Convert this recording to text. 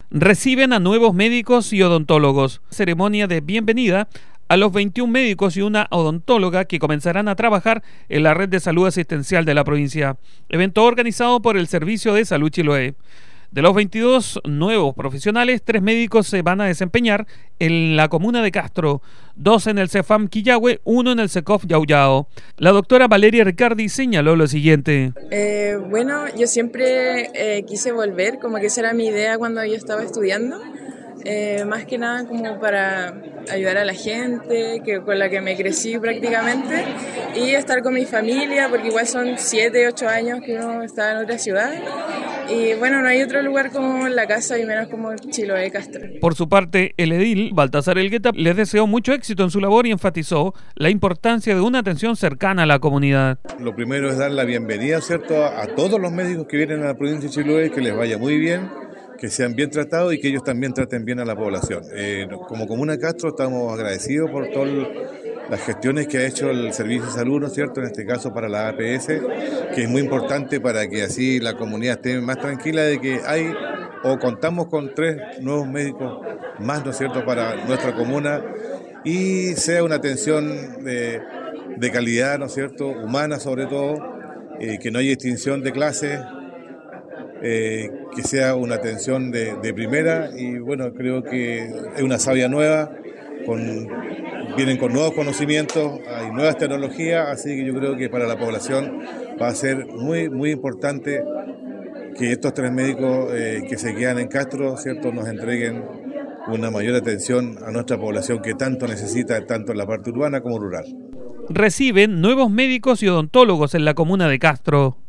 Reciben a nuevos médicos y odontólogos. Ceremonia de bienvenida a los 21 médicos y una odontóloga que comenzarán a trabajar en la red de salud asistencial de la provincia. Evento organizado por el Servicio de Salud Chiloé. De los 22 nuevos profesionales, 3 médicos se van a desempeñar en la comuna de Castro, 2 en el CEFAM Quillahue, 1 en el SECOF Yauyao. La doctora Valeria Ricardi señaló lo siguiente. Bueno, yo siempre quise volver, como que esa era mi idea cuando yo estaba estudiando. Más que nada como para ayudar a la gente con la que me crecí prácticamente y estar con mi familia, porque igual son 7, 8 años que uno está en otra ciudad y bueno, no hay otro lugar como la casa y menos como Chiloé Castro. Por su parte, el edil Baltasar Elgueta les deseó mucho éxito en su labor y enfatizó la importancia de una atención cercana a la comunidad. Lo primero es dar la bienvenida, ¿cierto?, a todos los médicos que vienen a la provincia de Chiloé, que les vaya muy bien, que sean bien tratados y que ellos también traten bien a la población. Como Comuna de Castro estamos agradecidos por todas las gestiones que ha hecho el Servicio de Salud, ¿no es cierto?, en este caso para la APS, que es muy importante para que así la comunidad esté más tranquila de que hay o contamos con 3 nuevos médicos más, ¿no es cierto?, para nuestra comuna y sea una atención de calidad, ¿no es cierto?, humana sobre todo, que no haya distinción de clases, que sea una atención de primera y bueno, creo que es una savia nueva, vienen con nuevos conocimientos, hay nuevas tecnologías, así que yo creo que para la población va a ser muy, muy importante que estos 3 médicos que se quedan en Castro, ¿cierto?, nos entreguen una mayor atención a nuestra población que tanto necesita, tanto en la parte urbana como rural. Reciben nuevos médicos y odontólogos en la comuna de Castro.